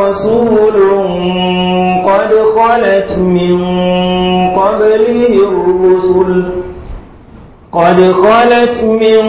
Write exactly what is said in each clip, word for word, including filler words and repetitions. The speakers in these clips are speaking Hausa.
رسول قد خلت من قبله الرسل قد خلت من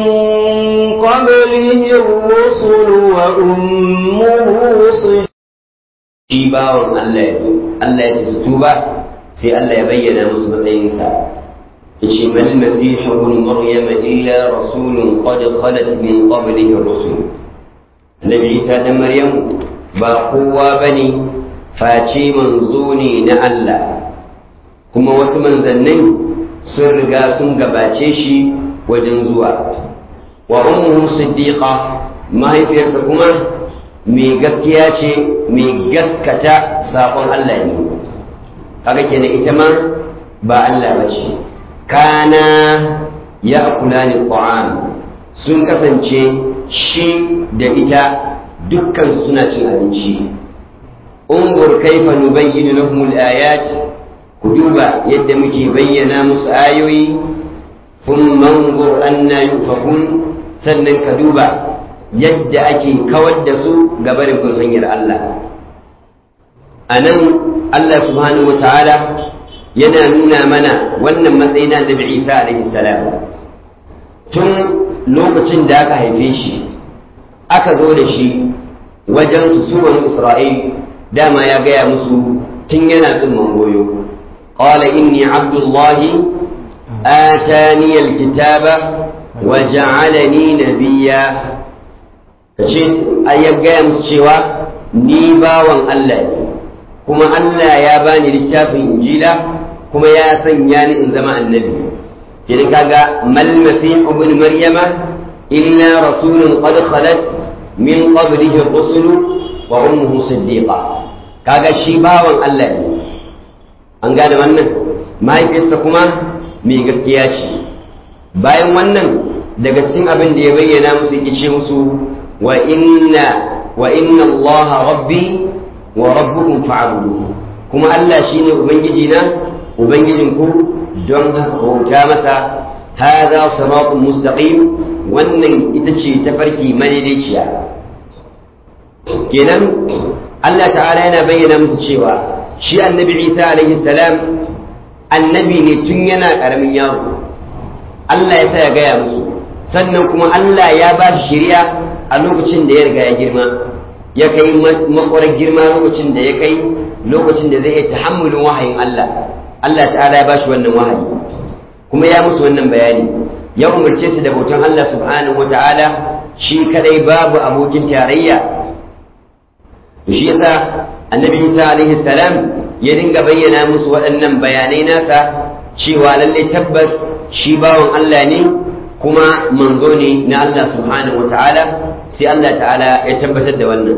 قبله الرسل وأمه صديقة bawan Allah ya Allah ya ce tuba sai Allah ya bayyana musu matsayinsa yace mal masih ibn maryam illa rasulun qad khalat min qablihi ar-rusul Nabi Isa da Maryam ba kowa bane face manzo ne na Allah kuma wasu manzannin sun riga sun gabace shi wajen zuwa wa ummuhu siddiqa mahaifiyarsa kuma mai gaskiya ce mai gaskata saƙon Allah ne kaga kenan ita ma ba Allah ba ce kana ya akula ni ta'am sun kasance shi da ita dukkan suna cin abinci ungur kaifa nubayyinu lahum al-ayat ku duba yadda muke bayyana musu ayoyi thumma ungur anna yufakun sannan ka duba yadda ake kawar da su ga barin hanyar Allah a nan Allah subhanahu wa ta'ala yana nuna mana wannan matsayi na Annabi Isa alaihi salam tun lokacin da aka haife shi aka zo da shi wajen su suwan Isra'il dama ya gaya musu tun yana tsumman goyo qala inni abdullahi atani alkitaba wa ja'alani nabiyya kace ya gaya musu cewa ni bawan Allah ne kuma Allah ya bani littafin injila kuma ya sanya ni in zama annabi idan kaga mal masih ibn maryama illa rasulun qad khalat min qablihi ar-rusul wa ummuhu siddiqa kaga shi bawan Allah ne an gane wannan mahaifiyarsa kuma mai gaskiya ce bayan wannan daga cikin abin da ya bayyana musu yake ce musu wa inna wa inna allaha rabbi wa rabbukum fa'buduhu kuma Allah shine ubangiji na ubangijin ku don haka bauta masa hada siratun mustaqim wannan ita ce tafarki madaidaiciya kenan Allah ta'ala yana bayyana musu cewa shi annabi Isa alaihi salam annabi ne tun yana karamin yaro Allah ya sa ya gaya musu sannan kuma Allah ya ba shi shari'a a lokacin da ya riga ya girma ya kai makwarar girma lokacin da ya kai lokacin da zai yi tahammulin wahayin Allah Allah ta'ala ya bashi wannan wahayi kuma ya musu wannan bayani ya umarce su da bautan Allah subhanahu wata'ala shi kadai babu abokin tarayya to shi yasa annabi Isa alaihi salam ya dinga bayyana musu waɗannan bayanai nasa cewa lalle tabbas shi bawan Allah ne kuma manzo ne na Allah subhanahu wata'ala sai Allah ta'ala ya tabbatar da wannan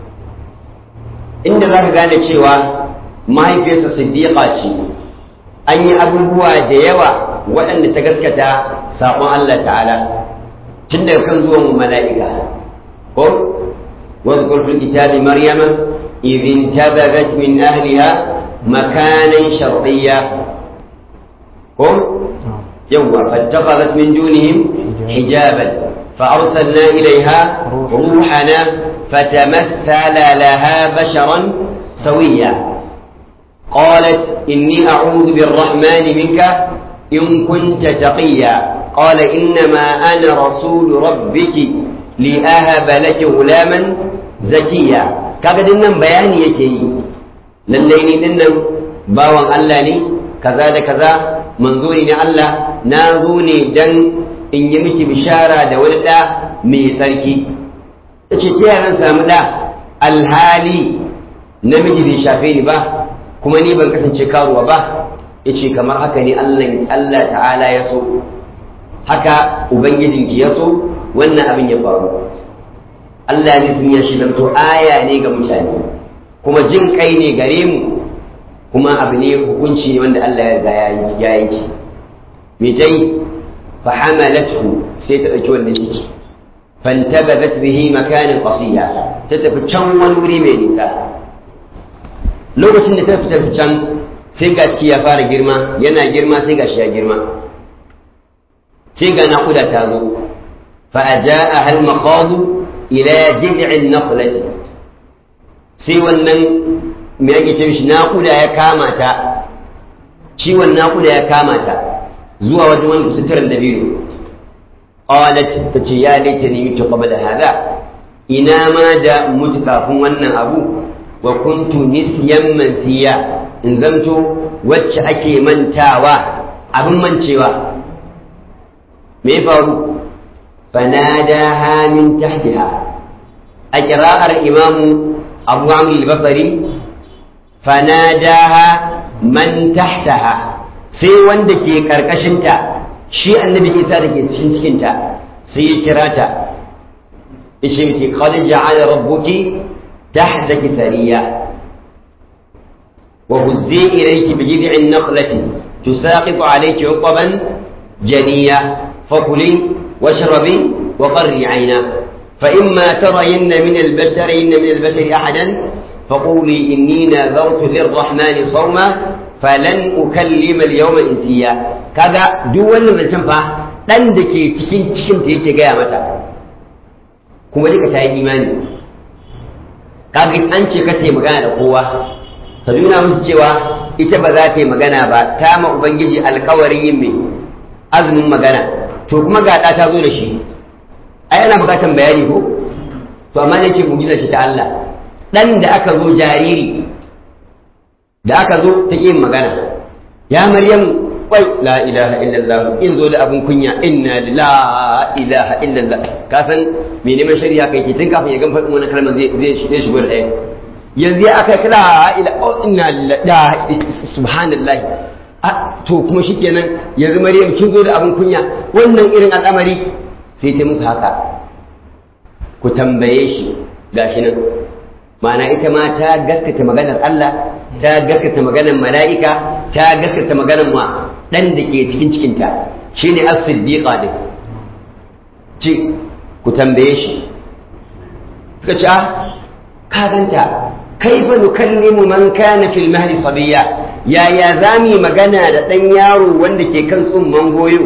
inda za ka gane cewa mahaifiyarsa siddiqa ce an yi abubuwa da yawa waɗanda ta gaskata saƙon Allah ta'ala tun daga kan zuwan mala'ika ko واذكر في الكتاب مريم إذ انتبذت من أهلها مكانا شرقيا قم يوم فاتخذت من دونهم حجابا فأرسلنا إليها روحنا فتمثل لها بشرا سويا قالت إني أعوذ بالرحمن منك إن كنت تقيا قال إنما أنا رسول ربك لأهب لك غلاما زكيا kaga dinnan bayani yake yi lallai ni dinnan bawan Allah ne kaza da kaza manzo ne Allah na zo ne dan in yi miki bishara da wani da mai sarki tace ta yaran samu da alhali namiji bai shafe ni ba kuma ni ban kasance karuwa ba yace kamar haka ne Allah Allah ta'ala ya so haka ubangijinki ya so wannan abin ya faru Allah ne sun ya shidanto aya ne ga mutane kuma jin kai ne gare mu kuma abu ne hukunci ne wanda Allah ya ga ya yanki me dai fa hamalathu sai ta dauki wannan ciki fantabadat bihi makanin qasiya ta tafi can wani wuri mai nisa lokacin da ta fita can sai ga ya fara girma yana girma sai ga shi ya girma sai ga naƙuda ta zo fa ajaa al maqadu ila jid'in naqlati sai wannan me yake ce shi naƙuda ya kama ta ciwon naƙuda ya kama ta zuwa wajen wani suturan dabino qalat tace ya laitani mutu qabla hada ina ma da mutu kafin wannan abu wa kuntu nisyan mansiya in zamto wacce ake mantawa abin mancewa me faru fanadaha min tahtiha a qira'ar imamu abu amr al-basri fanadaha man tahtaha sai wanda ke karkashinta shi annabi Isa da ke cikin cikinta sai ya kira ta yace miki qad ja'ala rabbuki tahtaki sariya wa huzzi ilayki bi jid'in naqlati tusaqitu alayki 'uqban janiya fakuli washrabi wa qarri 'ayna fa imma tarayinna min al-bashari min al-bashari ahadan faquli inni nadhartu lir-rahmani sawma falan ukallima al-yawma insiya kaga duk wannan zancen fa dan da ke cikin cikin ta yake gaya mata kuma duka ta yi imani kaga an ce ka ta magana da kowa ta nuna musu cewa ita ba za ta yi magana ba ta ma ubangiji alkawarin yin mai azumin magana to kuma ga ta zo da shi ai ana bukatan bayani ko to amma ne ce mu'jiza shi ta Allah dan da aka zo jariri da aka zo ta yin magana ya maryam wai la ilaha illallah in zo da abun kunya inna la ilaha illallah ka san me neman shari'a kai ke tun kafin ya gan faɗin wannan kalmar zai zai shigo da ɗaya yanzu ya aka kira ila inna lillahi subhanallahi to kuma shikenan yanzu maryam kin zo da abun kunya wannan irin al'amari sai ta muku haka ku tambaye shi gashi nan ma'ana ita ma ta gaskata maganar Allah ta gaskata maganar mala'ika ta gaskata maganar ma dan da ke cikin cikinta shine as-siddiqa din ci ku tambaye shi suka ce ka ganta kaifa nukallimu man kana fil mahdi sabiya yaya zami magana da dan yaro wanda ke kan tsumman goyo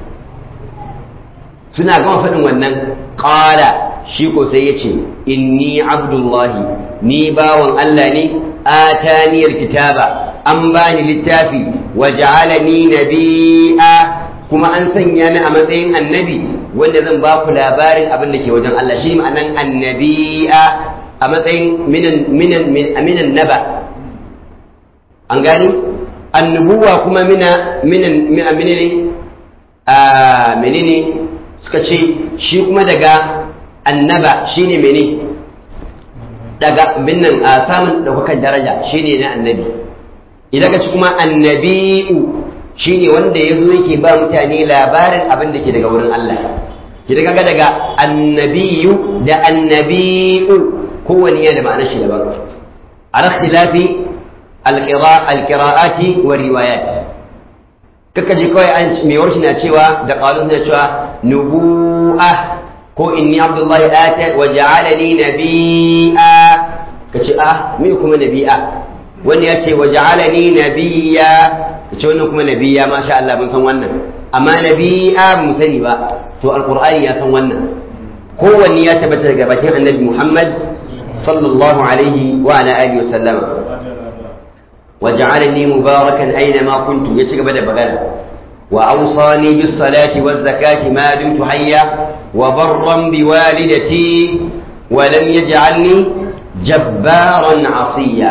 suna gama faɗin wannan qala shi ko sai yace inni abdullahi ni bawan Allah ne ataniyar kitaba an bani littafi wa ja'alani nabiyya kuma an sanya ni a matsayin annabi wanda zan ba ku labarin abin da ke wajen Allah shi ma'anan annabiya a matsayin minan minan minan naba an gani annubuwa kuma mina minan menene a menene suka ce shi kuma daga annaba shine mene daga binnan a samun daukakan daraja shine na annabi idan ka ci kuma annabi'u shine wanda yazo yake ba mutane labarin abin da ke daga wurin Allah kidan kaga daga annabiyu da annabi'u kowanne yana da ma'anar shi daban ala ikhtilafi alqira'a alqira'ati wa riwayat kaka ji kawai an me warshi na cewa da qalun na cewa nubu'a ko inni abdullahi ata wa ja'alani nabiyya kace ah me kuma nabiyya wani yace wa ja'alani nabiyya kace wannan kuma nabiyya masha Allah mun san wannan amma nabiyya mun sani ba to alqur'ani ya san wannan kowanne ya tabbata daga bakin annabi Muhammad sallallahu alaihi wa ala alihi wa sallama wa ja'alani mubarakan aina ma kuntu yace gaba da bagana وأوصاني بالصلاة والزكاة ما دمت حيا وبرا بوالدتي ولم يجعلني جبارا عصيا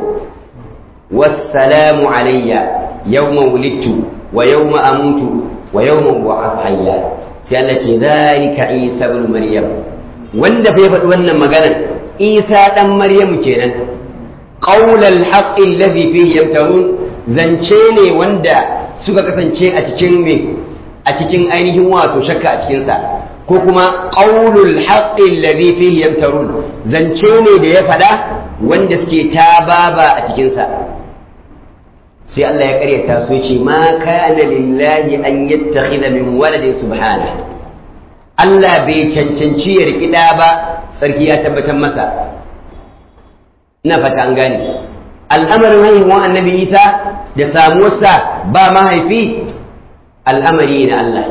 والسلام علي يوم ولدت ويوم أموت ويوم أبعث حيا التي ذلك عيسى بن مريم وند في فتوى مجانا عيسى بن مريم كينا قول الحق الذي فيه يمترون زنشيني وندا suka kasance a cikin me a cikin ainihin wato shakka a cikin sa ko kuma qaulul haqqi alladhi fihi yamtarun zance ne da ya fada wanda suke tababa a cikin sa sai Allah ya karyata su yace ma kana lillahi an yattakhidha min waladin subhanahu Allah bai cancanci ya riki da ba sarki ya tabbatar masa ina fata an gane al'amarin haihuwan annabi Isa da samuwarsa ba mahaifi al'amari na Allah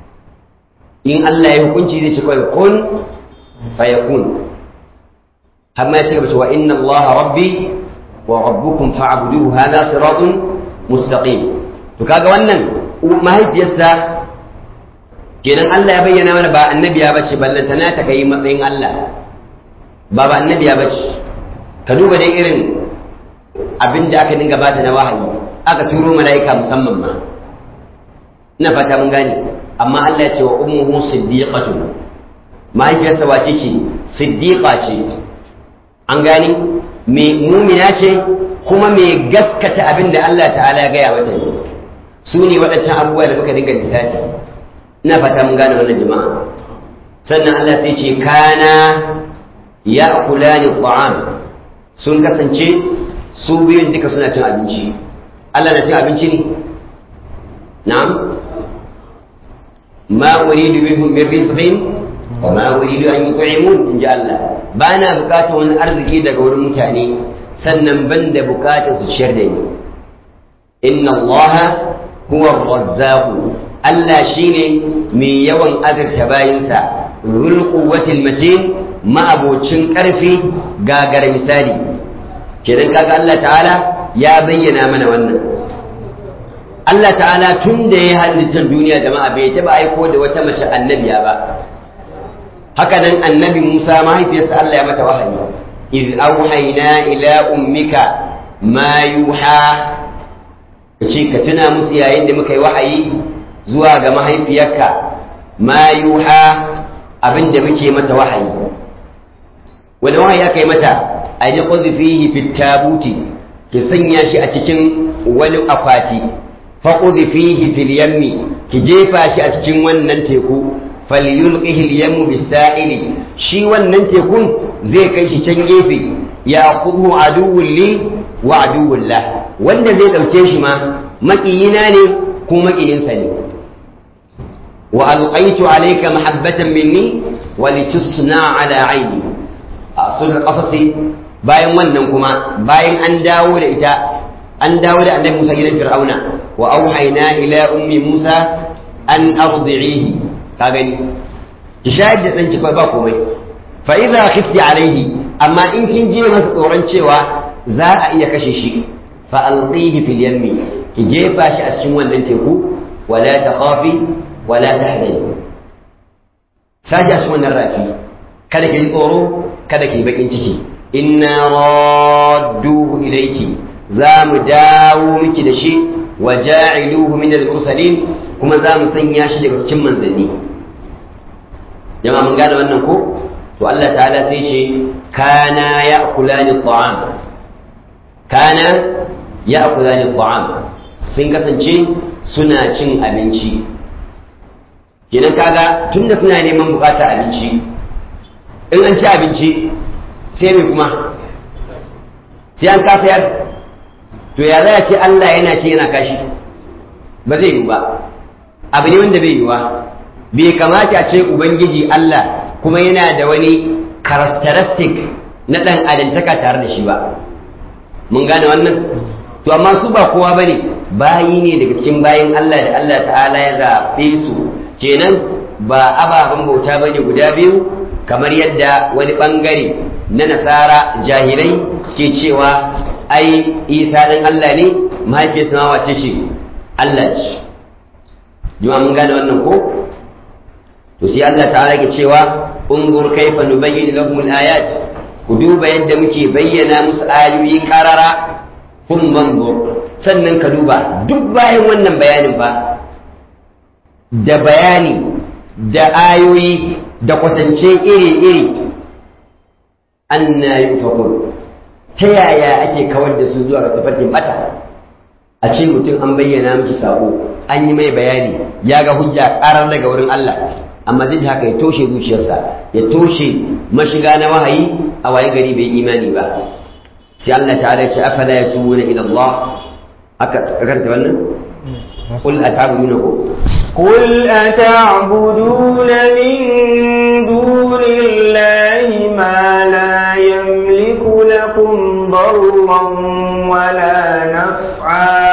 in Allah ya hukunci zai ce kawai kun fayakun har ma ya ce wa inna allaha rabbi wa rabbukum fa'buduhu hadha siratun mustaqim. to kaga wannan mahaifiyarsa kenan Allah ya bayyana mana ba annabiya bace ballantana ta kai matsayin Allah ba ba annabiya bace. ka duba dai irin abin da aka dinga bata na wahayi, aka turo mala'ika musamman ma, ina fata mun gane. amma Allah ya ce wa ummuhu siddiqatu, mahaifiyarsa wace ce? siddiqa ce, an gani me mumina ce kuma me gaskata abin da Allah ta'ala ya gaya mata ne. su ne waɗancan abubuwa da muka dinga lissafi, ina fata mun gane wannan jama'a. sannan Allah sai ce kana ya'kulani ta'am, sun kasance su biyun duka suna cin abinci. Allah na cin abinci ne? na'am. ma uridu minhum min rizqin wa ma uridu an yut'imun, in ji Allah. ba na bukatar wani arziki daga wurin mutane, sannan ban da bukatar su ciyar da ni. inna Allah huwa ar-razzaq, Allah shine mai yawan azurta bayinsa, zul quwwatil matin, ma'abocin karfi gagar misali. kenan kaga Allah ta'ala ya bayyana mana wannan. Allah ta'ala tun da ya halittar duniya jama'a bai taba aiko da wata mace annabiya ba. haka nan annabi Musa mahaifiyarsa Allah ya mata wahayi, iz auhayna ila ummika ma yuha, kace ka tuna musu yayin da muka yi wahayi zuwa ga mahaifiyarka ma yuha, abin da muke mata wahayi. wani wahayi aka yi mata? a yi ƙuzifihi fit tabuti, ki sanya shi a cikin wani akwati, fa ƙuzifihi fil yammi, ki jefa shi a cikin wannan teku, falyulqihi al yammu bis-sa'ili, shi wannan tekun zai kai shi can gefe, ya khudhu aduwwun li wa aduwwun la, wanda zai dauke shi ma makiyina ne ko makiyinsa ne. wa alqaitu alayka mahabbatan minni wa litusna ala ayni. a sulhul qasasi, bayan wannan kuma bayan an dawo da ita, an dawo da annabi Musa gidan Fir'auna, wa auhayna ila ummi Musa an ardi'ihi, ka gani ki shayar da ɗanki ba komai. fa idza khifti alaihi, amma in kin ji masa tsoron cewa za a iya kashe shi, fa alqihi fil yammi, ki jefa shi a cikin wannan teku, wala takhafi wala tahzani, saji a cikin wannan rafi, kada ki ji tsoro, kada ki bakin ciki. inna radduhu ilayki, za mu dawo miki da shi, wa ja'iluhu min al-mursalin, kuma za mu sanya shi daga cikin manzanni. jama'a mun gane wannan ko? to Allah ta'ala sai ce kana ya'kulani at-ta'am, kana ya'kulani at-ta'am, sun kasance suna cin abinci. kenan kaga tunda suna neman bukata abinci, in an ci abinci sai mai kuma sai an kafayar. to ya za ce Allah yana ce yana kashi? ba zai yi ba, abu ne wanda bai yi wa. bai kamata a ce ubangiji Allah kuma yana da wani characteristic na ɗan adantaka tare da shi ba. mun gane wannan? to amma su ba kowa bane, bayi ne daga cikin bayin Allah da Allah ta'ala ya zaɓe su. kenan ba ababen bauta bane guda biyu, kamar yadda wani bangare na nasara jahilai ke cewa ai Isa dan Allah ne, mahaifiyarsa ma wace ce? Allah ce. jama'a mun gane wannan ko? to sai Allah ta'ala ke cewa unzur kaifa nubayyin lahum al-ayat, ku duba yadda muke bayyana musu ayoyi karara. kun manzur, sannan ka duba duk bayan wannan bayanin ba, da bayani da ayoyi da kwatance iri-iri, anna yufakun, ta yaya ake kawar da su zuwa ga tafarkin bata. a ce mutum an bayyana miki sako, an yi mai bayani, ya ga hujja karar daga wurin Allah, amma duk haka ya toshe zuciyarsa, ya toshe mashiga na wahayi, a waye gari bai imani ba. sai Allah ta'ala ya ce afala yatubuna ila Allah, aka karanta wannan qul ata'buduna qul ata'buduna min dunillahi ma la yamliku lakum darran wala naf'a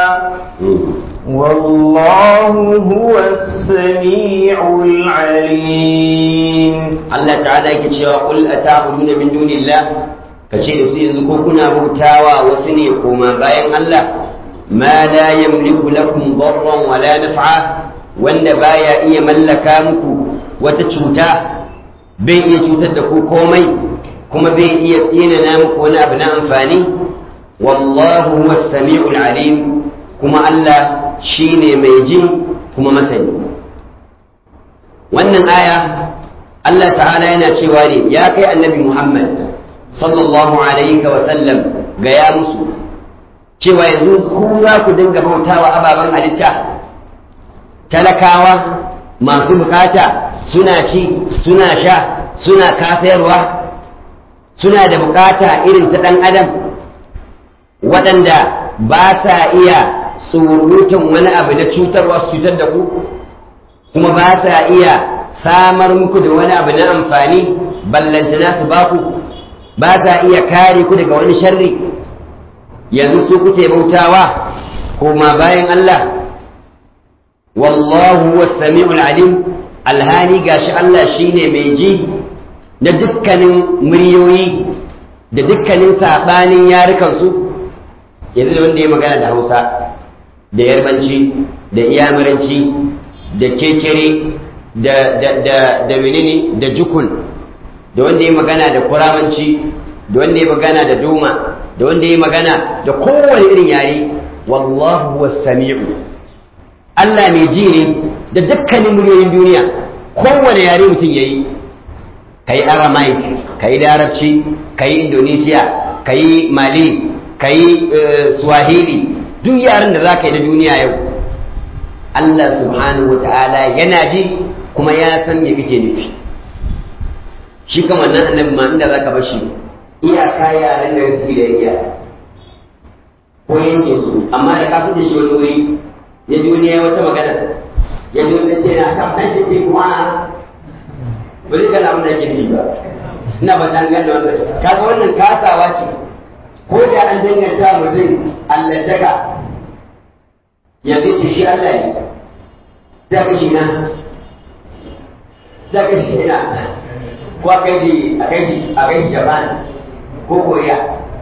wallahu huwas sami'ul alim. Allah ta'ala yake cewa qul ata'buduna min dunillah, kace da su yanzu ko kuna bautawa wasu ne koma bayan Allah ma la yamliku lakum darran wala naf'a wanda baya iya mallaka muku wata cuta bai iya cutar da ku komai kuma bai iya tsinana muku wani abu na amfani wallahu huwas sami'ul alim kuma Allah shine mai ji kuma masani wannan aya Allah ta'ala yana cewa ne ya kai annabi Muhammad sallallahu alaihi wa sallam ga ya musu cewa yanzu ku za ku dinga bautawa ababen halitta talakawa masu bukata suna ci suna sha suna kafayarwa suna da bukata irin ta ɗan adam waɗanda ba sa iya surutun wani abu na cutarwa su cutar da ku kuma ba sa iya samar muku da wani abu na amfani ballantana su ba ku ba sa iya kare ku daga wani sharri yanzu su kuke bautawa koma bayan Allah wallahu huwas sami'ul alim alhani gashi Allah shine mai ji na dukkanin muryoyi da dukkanin sabanin yarukan su yanzu da wanda ya magana da Hausa da Yarbanci da Iyamuranci da Kekere da da da da menene da Jukun da wanda ya magana da Kuramanci da wanda ya magana da Doma da wanda ya magana da kowane irin yare wallahu huwas sami'u Allah mai ji ne da dukkanin muryoyin duniya kowane yare mutum yayi kai Aramaic kai Larabci kai Indonesia kai Mali kai Swahili duk yaren da zaka yi na duniya yau Allah subhanahu wataala yana ji kuma ya san me kake nufi shi kan wannan annabi ma inda zaka bar shi iyaka yaren da suke da iya ko yanke su amma da ka fita shi wani wuri ya ji wani ya wata magana ya ji wata ce na kan ɗan ce kuma ba zai gana abin da ke nufi ba ina ba tan gane wannan kaga wannan kasawa ce ko da an danganta mutum allantaka ya ce shi Allah ne za ka shi na za ka shi na ko a kai shi a kai shi a kai shi Japan ko Korea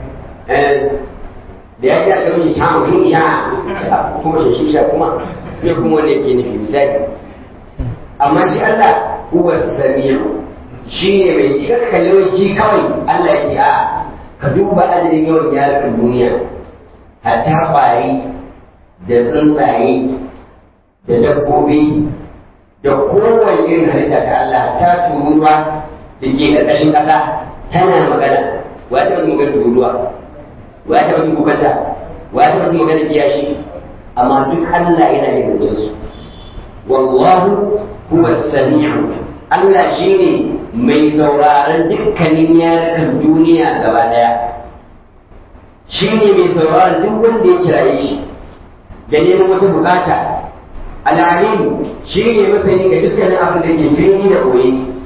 da ya ce a kai shi shamu hin ya kuma shi shi kuma ne kuma wanda yake nufi misali amma shi Allah huwa sami'u shi ne mai ji kaka kalli ji kawai Allah ya ce a ka duba adadin yawan yaran duniya hatta kwari da tsuntsaye da dabbobi da kowane irin halitta ta Allah ta tururuwa da ke ƙarƙashin ƙasa tana magana wa ta wani magana tururuwa wa ta wani kukanta wa ta wani magana kiyashi amma duk Allah yana yin gajen su wallahu huwa sami'u Allah shine mai sauraron dukkanin yaran duniya gaba daya shine mai sauraron duk wanda ya kiraye shi da neman wata bukata al'alim shi ne masani ga dukkanin abin da ke fili da koyi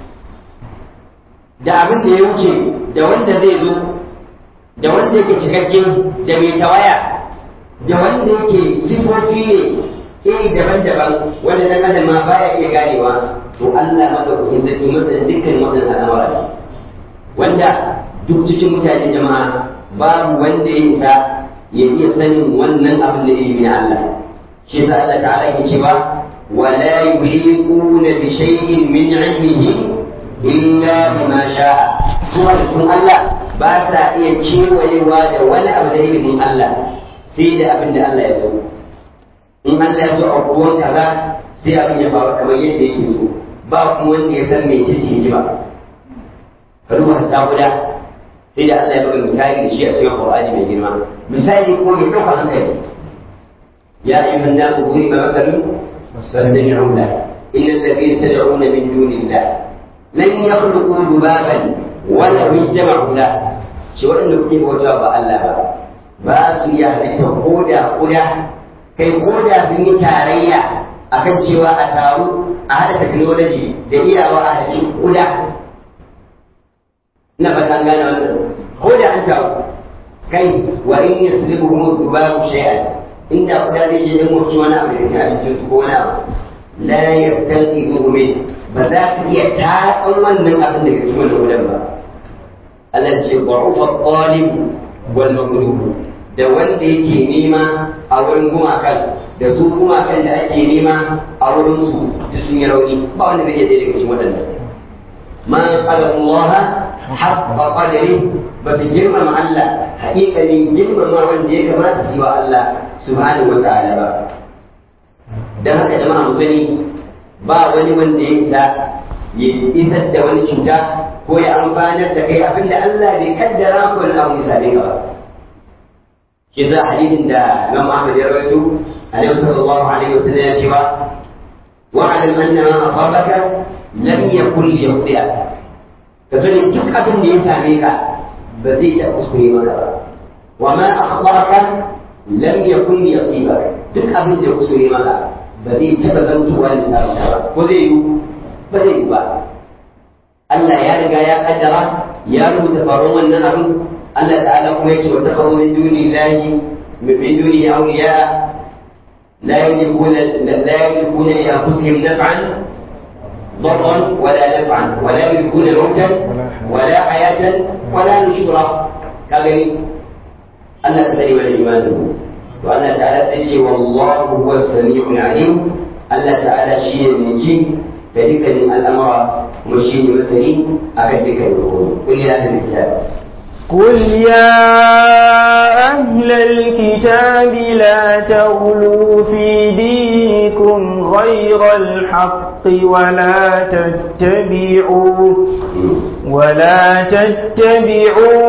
da abin da ya wuce da wanda zai zo da wanda yake cikakken da mai tawaya da wanda yake sifofi ne iri daban-daban wanda dan adam ma baya iya ganewa to Allah madaukakin sarki masanin dukkan wannan al'amura wanda duk cikin mutane jama'a babu wanda ya isa ya iya sanin wannan abin da ilimi na Allah shi yasa Allah ta'ala yake cewa wala yuhiquna bi shay'in min 'ilmihi illa bima sha'a kuma kun Allah ba sa iya kewayewa da wani abu da ilimin Allah sai da abin da Allah ya so in Allah ya so a ruwan kaza sai abin ya faru kamar yadda yake so ba kuma wanda ya san me yake ji ba ruwan ta guda sai da Allah ya buga misali da shi a cikin Qur'ani mai girma misali ko mai ɗauka hankali ya ayyuhan nasu duriba mathalun fastami'u lahu inna alladhina tad'una min dunillah lan yakhluqu dhubaban wa law ijtama'u lahu shi wanda kuke bauta ba Allah ba ba su iya halitta koda koda kai koda sun yi tarayya akan cewa a taru a hada technology da iyawa a cikin koda ina ba ta gane wannan ko da an tawo kai wa in yasribuhum dhubabu shay'an inda kuda zai je nemo shi wani abu da ke a cikin su ko wani abu la yastanqidhu min ba za ka iya tatsan wannan abin da ke cikin wannan kudan ba Allah ce ba'ufa talib wal maghlub da wanda yake nema a wurin gumakan da su gumakan da ake nema a wurin su duk sun yi rauni ba wanda bai daga cikin waɗannan ma qala Allah haqqa qadri ba ta girmama Allah haƙiƙanin girmama wanda ya kamata su yi wa Allah subhanahu wa ta'ala ba dan haka jama'a mu sani ba wani wanda ya isa ya isar da wani cuta ko ya amfanar da kai abinda Allah bai kaddara ko na abu misali ba shi za hadisin da Imam Ahmad ya rawaito Annabi sallallahu alaihi wasallam ya ce ba wa'alam anna ma asabaka lam yakun liyukhti'ak ka sani duk abin da ya same ka ba zai ta kuskure maka ba wa ma akhtaka lam yakun liyusibak duk abin da ya kuskure maka ba zai taɓa zantuwa da sarauta ba ko zai yi ba zai yi ba Allah ya riga ya kaddara ya rubuta faruwar wannan abin Allah ta'ala kuma yake wa takhawwu min duni llahi min duni awliya la yamlikuna la yamlikuna li anfusihim naf'an ضرا ولا نفعا ولا يملكون موتا ولا حياة ولا نشورا كذلك الله تعالى والإيمان وأن تعالى تجي والله هو السميع العليم الله تعالى شيء يجي فذلك الأمر مشين مثلي أكدك الأمور قل يا أهل الكتاب قل يا أهل الكتاب لا تغلوا في دينكم غير الحق ولا تتبعوا ولا تتبعوا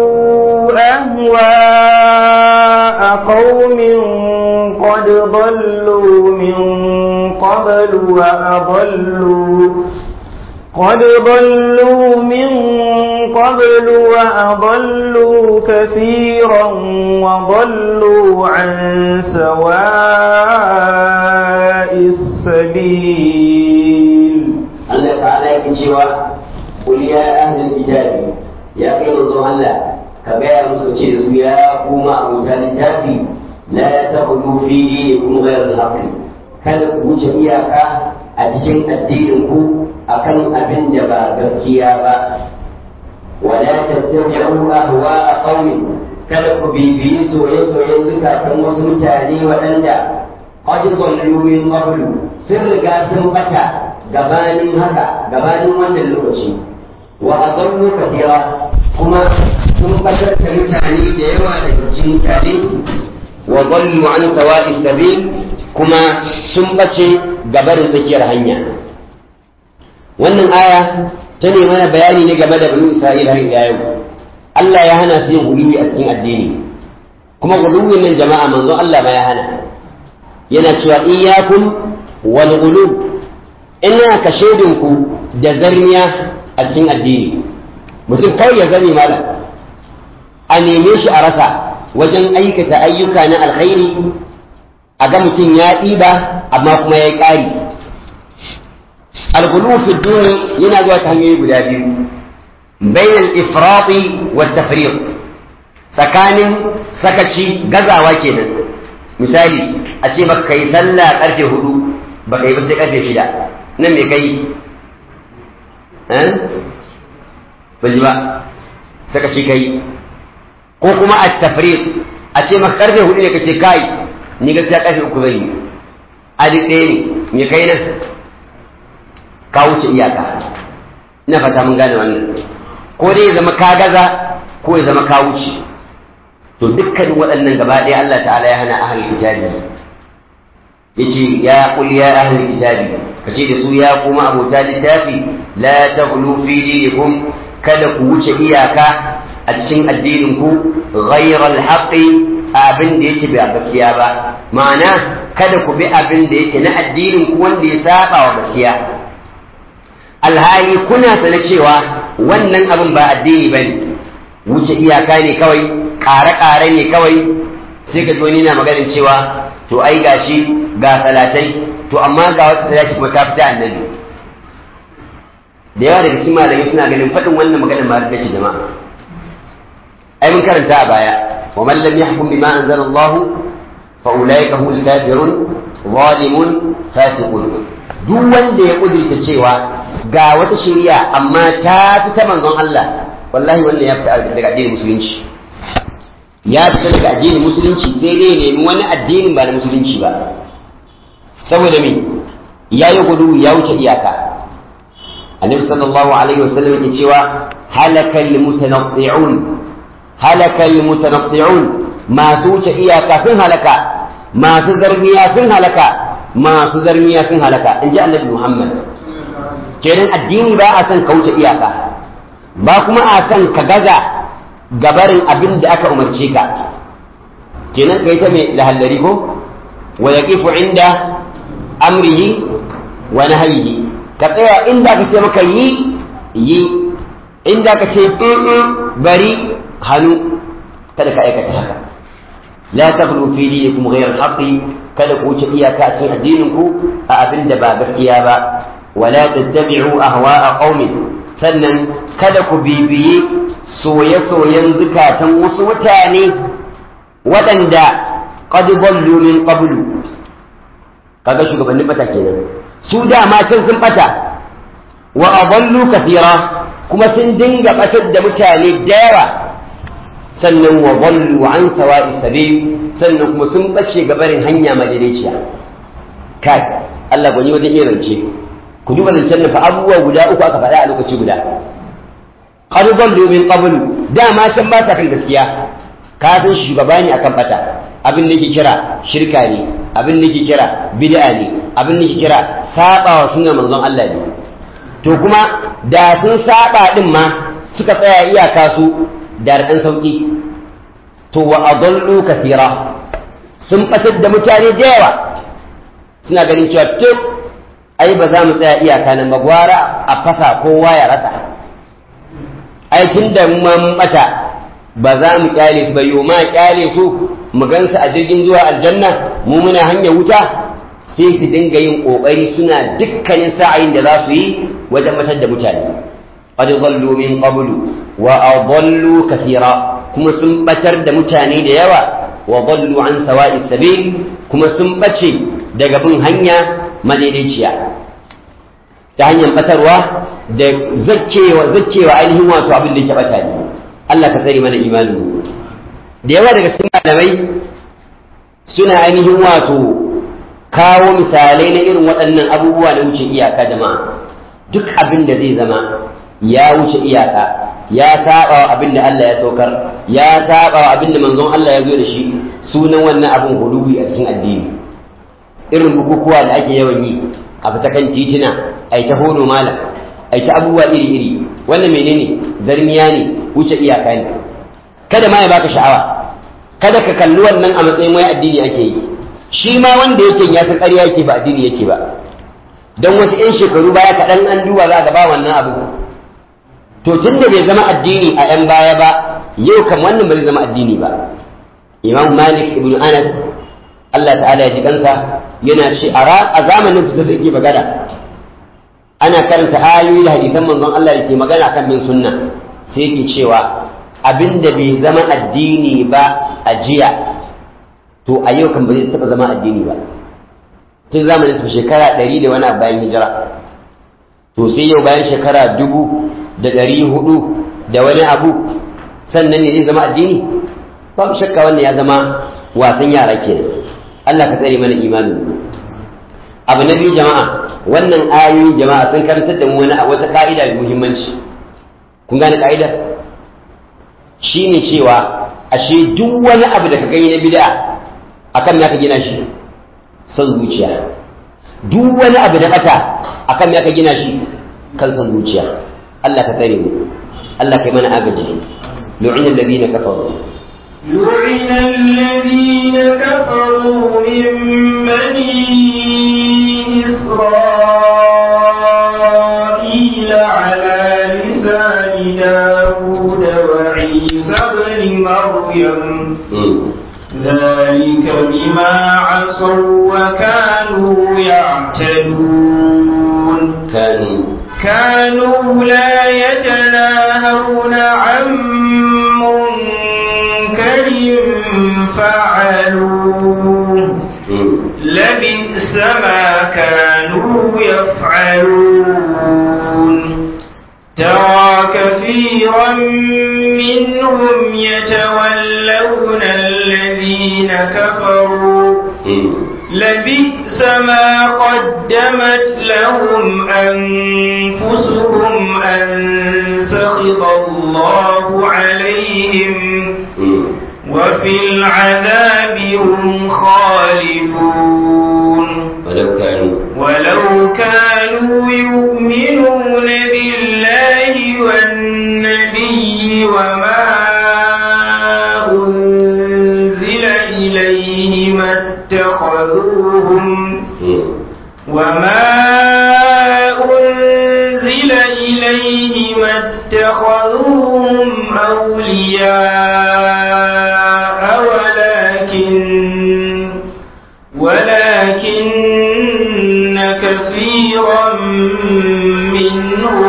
أهواء قوم قد ضلوا من قبل وأضلوا قد ضلوا من قبل وأضلوا كثيرا وضلوا عن سواء السبيل الله تعالى يكتشف قل يا أهل الكتاب يا قيل الله كبير مسلسل يا قوم أبو الكتاب لا تغلوا في دينكم غير الحق kada ku wuce iyaka a cikin addininku akan abin da ba gaskiya ba wala tattabi'u ahwa'a qaumin kada ku bibiyi soye-soyen zukatan wasu mutane waɗanda qad dallu min qablu sun riga sun bata gabanin haka gabanin wannan lokaci wa adallu kathira kuma sun batar da mutane da yawa daga cikin mutane wa dallu an sawa'i sabil kuma sun bace gabarin tsakiyar hanya wannan aya ta ne mana bayani ne game da bani Isra'ila har ila yau Allah ya hana su yin guluwi a cikin addini kuma guluwin nan jama'a manzo Allah ma ya hana yana cewa iyyakum wal ghulub ina ka shaidin ku da zarniya a cikin addini mutum kawai ya zame malam a neme shi a rasa wajen aikata ayyuka na alkhairi a ga mutum ya ɗiba amma kuma ya yi ƙari al-ghuluw fi dini yana zuwa ta hanyoyi guda biyu bayan al-ifrati wa tafriq tsakanin sakaci gazawa kenan misali a ce baka kai sallah karfe hudu baka yi ba sai karfe shida nan me kai eh baji ba sakaci kai ko kuma at-tafriq a ce maka karfe hudu ne kace kai ni gaskiya karfe uku zai yi a duk ɗaya ne me kai nan ka wuce iyaka ina fata mun gane wannan ko dai ya zama ka gaza ko ya zama ka wuce to dukkan waɗannan gaba ɗaya Allah ta'ala ya hana ahlul kitabi yace ya qul ya ahlul kitabi kace da su ya kuma abota littafi la taghlu fi dinikum kada ku wuce iyaka a cikin addinin ku ghayra al-haqqi abin da yake ba gaskiya ba ma'ana kada ku bi abin da yake na addinin ku wanda ya saba wa gaskiya alhali kuna sanar cewa wannan abin ba addini bane wuce iyaka ne kawai ƙare-ƙare ne kawai sai ka zo ni na maganin cewa to ai gashi ga salatai to amma ga wata salati kuma ta fita annabi da yawa daga cikin malamai suna ganin faɗin wannan maganar ma da jama'a ai mun karanta a baya ومن لم يحكم بما أنزل الله فأولئك هم الكافرون ظالمون فاسقون duk wanda ya kudurta cewa ga wata shari'a amma ta fi ta manzon Allah wallahi wannan ya fita daga addinin musulunci ya fita daga addinin musulunci sai dai nemi wani addinin ba na musulunci ba saboda me ya yi gudu ya wuce iyaka annabi sallallahu alaihi wasallam yake cewa halakal mutanatti'un halakal mutanatti'un masu wuce iyaka sun halaka masu zarmiya sun halaka masu zarmiya sun halaka in ji annabi Muhammad kenan addini ba a san ka wuce iyaka ba kuma a san ka gaza gabarin abin da aka umarce ka kenan kai ta mai lahallari ko wa yaqifu inda amrihi wa nahyihi ka tsaya inda ka ce maka yi yi inda ka ce bari hannu kada ka aikata haka la taghlu fi dinikum ghayra al-haqqi kada ku wuce iyaka a cikin addinin ku a abin da ba gaskiya ba wala tattabi'u ahwa'a qaumin sannan kada ku bibiyi soye-soyen zukatan wasu mutane waɗanda qad dallu min qablu kaga shugabannin bata kenan su dama can sun bata wa adallu kathira kuma sun dinga batar da mutane da yawa sannan wa dallu an sawa'i sabil sannan kuma sun bace gabarin hanya madaidaiciya kai Allah gwani wajen iya rance ku duba zancen fa abubuwa guda uku aka faɗa a lokaci guda qad dallu min qablu dama can ba ta kan gaskiya ka san shugaba ne akan bata abin da yake kira shirka ne abin da yake kira bid'a ne abin da yake kira saba wa sunnar manzon Allah ne to kuma da sun saba din ma suka tsaya iyaka su da dan sauki to wa adallu kathira sun batar da mutane da yawa suna ganin cewa to ai ba za mu tsaya iyaka nan ba gwara a fasa kowa ya rasa ai tunda mun bata ba za mu kyale su ba yo ma kyale su mu gansu a jirgin zuwa aljanna mu muna hanyar wuta sai su dinga yin kokari suna dukkanin sa'ayin da za su yi wajen matar da mutane qad dhallu min qablu wa adallu kathira kuma sun batar da mutane da yawa wa dhallu an sawa'i sabil kuma sun bace daga bin hanya madaidaiciya ta hanyar batarwa da zakkewa zakkewa ainihin wato abin da yake bata ne Allah ka tsare mana imanin da yawa daga cikin malamai suna ainihin wato kawo misalai na irin waɗannan abubuwa da wuce iyaka jama'a duk abin da zai zama ya wuce iyaka ya saba wa abin da Allah ya saukar ya saba wa abin da manzon Allah ya zo da shi sunan wannan abin hulubi a cikin addini irin bukukuwa da ake yawan yi a fita kan titina ai ta hono malam ai ta abubuwa iri iri wannan menene zarmiya ne wuce iyaka ne kada ma ya baka sha'awa kada ka kalli wannan a matsayin wai addini ake yi shi ma wanda yake ya san ƙarya yake ba addini yake ba don wasu 'yan shekaru baya kaɗan an duba za a gaba wannan abu to tun da bai zama addini a 'yan baya ba yau kam wannan bai zama addini ba imam malik ibn anas Allah ta'ala ya ji kansa yana ce a zamanin su da yake magana ana karanta ayoyi da hadisan manzon Allah da ke magana kan bin sunna sai yake cewa abinda bai zama addini ba a jiya to a yau kan ba zai taɓa zama addini ba tun zamanin su shekara ɗari da wani bayan hijira to sai yau bayan shekara dubu da ɗari hudu da wani abu sannan ne zai zama addini babu shakka wannan ya zama wasan yara kenan Allah ka tsare mana imanin abu na biyu jama'a wannan ayoyin jama'a sun karantar da mu wani wata ka'ida da muhimmanci kun gane ka'idar shine cewa ashe duk wani abu da ka gani na bid'a akan naka gina shi son zuciya duk wani abu da bata akan naka gina shi kan son zuciya Allah ka tsare mu Allah kai mana agaji lu'ina alladhina kafaru لعن الذين كفروا من بني إسرائيل على لسان داود وعيسى بن مريم ذلك بما عصوا وكانوا يعتدون كانوا كانوا لا يتناهون عن منكر فعلوه لبئس ما كانوا يفعلون ترى كثيرا منهم يتولون الذين كفروا لبئس ما قدمت لهم أنفسهم أن سخط الله عليهم وفي العذاب هم خالدون ولو كانوا ولو كانوا يؤمنون بالله والنبي وما أنزل إليه ما اتخذوهم وما أنزل إليه ما اتخذوهم أولياء ولكن ولكن كثيرا منهم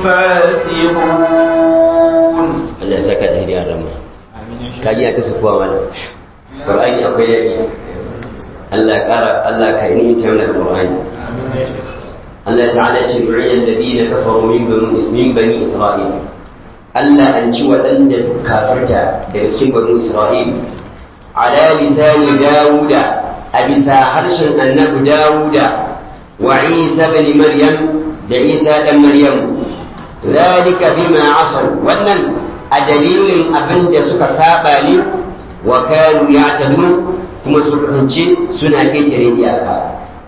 فاسقون. Allah saka da hidiyar rama. Kaji a kasa kuwa mana. Qur'ani akwai yaki. Allah kara Allah ka yi ta wannan Qur'ani. Allah ta'ala ce mu'ayyan ladina kafaru min bani min bani Isra'il. Allah an ci waɗanda kafirta daga cikin bani Isra'il. Ala lisani Dawuda a bisa harshen annabi Dawuda wa Isa ibn Maryam da Isa dan Maryam. Zalika bima asaw wannan a dalilin abin da suka saba ne wa kanu ya'tadun kuma suka kasance suna ƙetare iyaka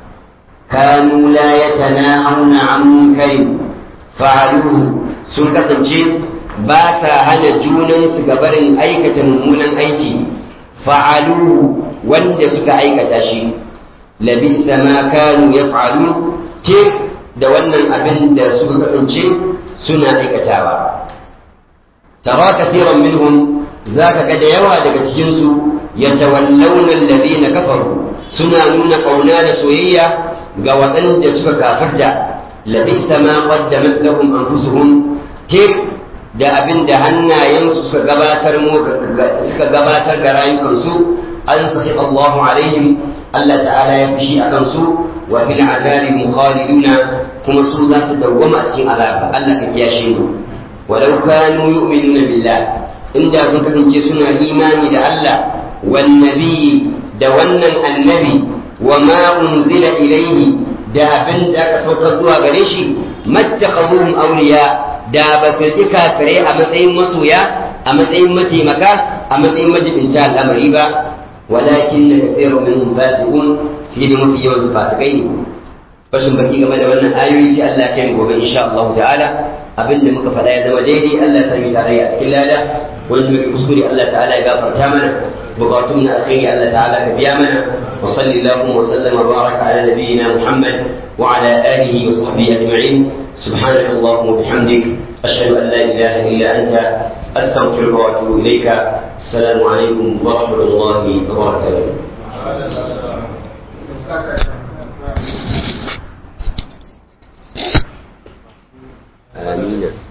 kanu la yatanahawna an munkarin fa'aluhu sun kasance ba sa hana junan su gabarin aikata mummunan aiki fa'aluhu wanda suka aikata shi labisa ma kanu yaf'alun ke da wannan abin da suka kasance suna aikatawa tara kathiran minhum zaka ga da yawa daga cikin su yatawallawna alladhina kafaru suna nuna kauna da soyayya ga waɗanda suka kafirta labisa ma qaddamat lahum anfusuhum ke da abin da hannayensu suka gabatar mu suka gabatar ga rayukansu an sahi Allahu alaihim Allah ta'ala ya fushi akan su wa fil azabi mukhaliduna kuma su za su dawwama cikin azaba Allah ka kiyashe mu walau kanu yu'minuna billah inda sun kasance suna imani da Allah wan nabi da wannan annabi wa ma unzila ilayhi da abin da aka saukar zuwa gare shi mattakhaduhum awliya da ba su ci kafirai a matsayin masoya a matsayin mataimaka a matsayin majibinta al'amari ba walakin na kafirun minhum fasiqun fi da mafi yawan fasikai ne fashin baki game da wannan ayoyi sai Allah ya gobe insha Allah ta'ala abin da muka faɗa ya zama daidai Allah ya sami tarayya a cikin lada wanda muke kuskure Allah ta'ala ya gafarta mana bukatun na alkhairi Allah ta'ala ka biya mana wa sallallahu wa sallama baraka ala nabiyyina Muhammad wa ala alihi wa sahbihi ajma'in سبحانك اللهم وبحمدك أشهد أن لا إله إلا أنت أستغفرك وأتوب إليك السلام عليكم ورحمة الله وبركاته. آمين.